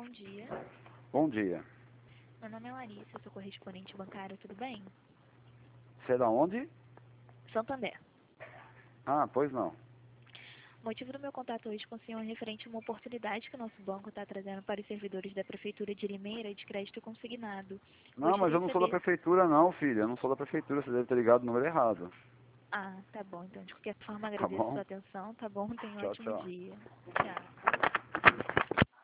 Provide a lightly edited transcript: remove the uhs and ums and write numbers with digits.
bom dia. Bom dia. Meu nome é Larissa, eu sou correspondente bancário, tudo bem? Você é da onde? Santander. Ah, pois não. O motivo do meu contato hoje com o senhor é referente a uma oportunidade que o nosso banco está trazendo para os servidores da Prefeitura de Limeira de crédito consignado. Não, mas Gostaria eu de não sou da saber... prefeitura não, filha. Eu não sou da prefeitura, você deve ter ligado o número errado. Ah, tá bom. Então, de qualquer forma, Tá agradeço a bom? sua atenção, tá bom? Tenha um Tchau, ótimo tchau. dia. Tchau.